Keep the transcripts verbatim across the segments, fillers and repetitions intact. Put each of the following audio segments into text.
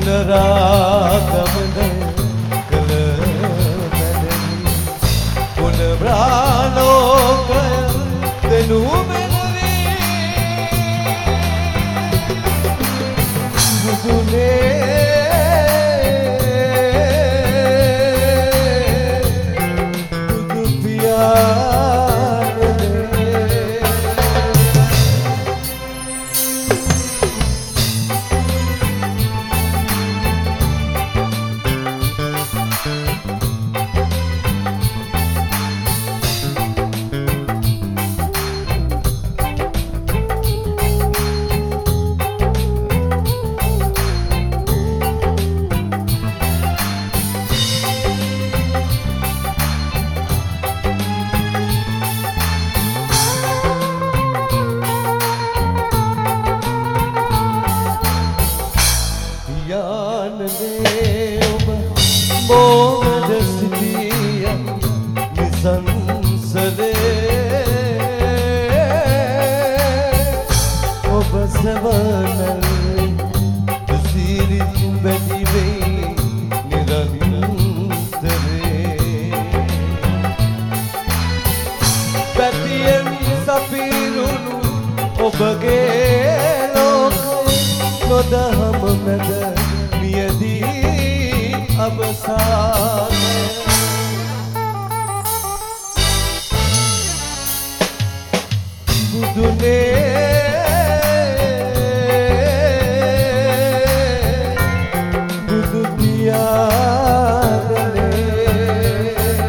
පුනරාගමන කළ මැනවි පුනරාලෝකය දෙනු මැනවි බුදුනේ බුදු පියාණනේ ඔබ මොහොත සිටිය නිසංසලේ ඔබ සවනල් දුසිරිත් බැඳි වෙයි නිරන්තරේ පැතියෙන් සපිරුණු ඔබගේ ලෝකේ නොදහම මැද මියදී අවසානය බුදුනේ බුදු පියාණනේ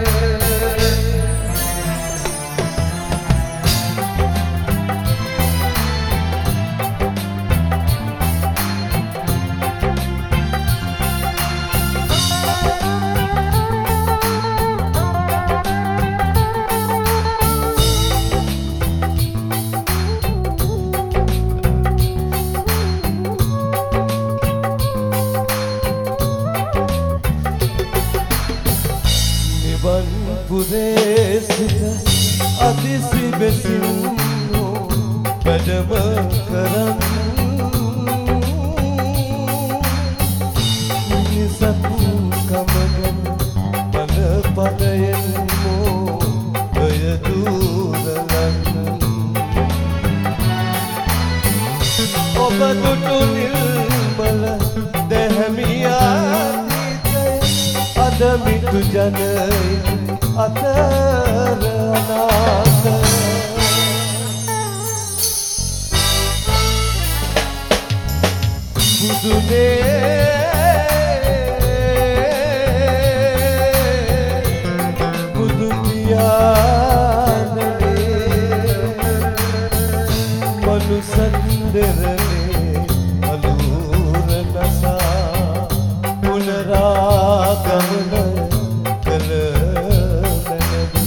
පුරේ සිට අදිසි බෙසින් වැඩම කරන්න මිනිසත් කමගෙන මන පදයෙන් මොය දුරලන්න ඔබ දුටු නිල්මල දැහැමියා අද මිතු ජනයි අතර අනාත බුදුනේ බුදු පියාණනේ මනුසන්දරනේ අලුර නසා පුනරාගමන කළ මැනවි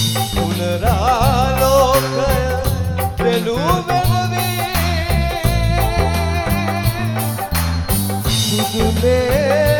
පුනරාලෝකය දෙනු මැනවි බුදුනේ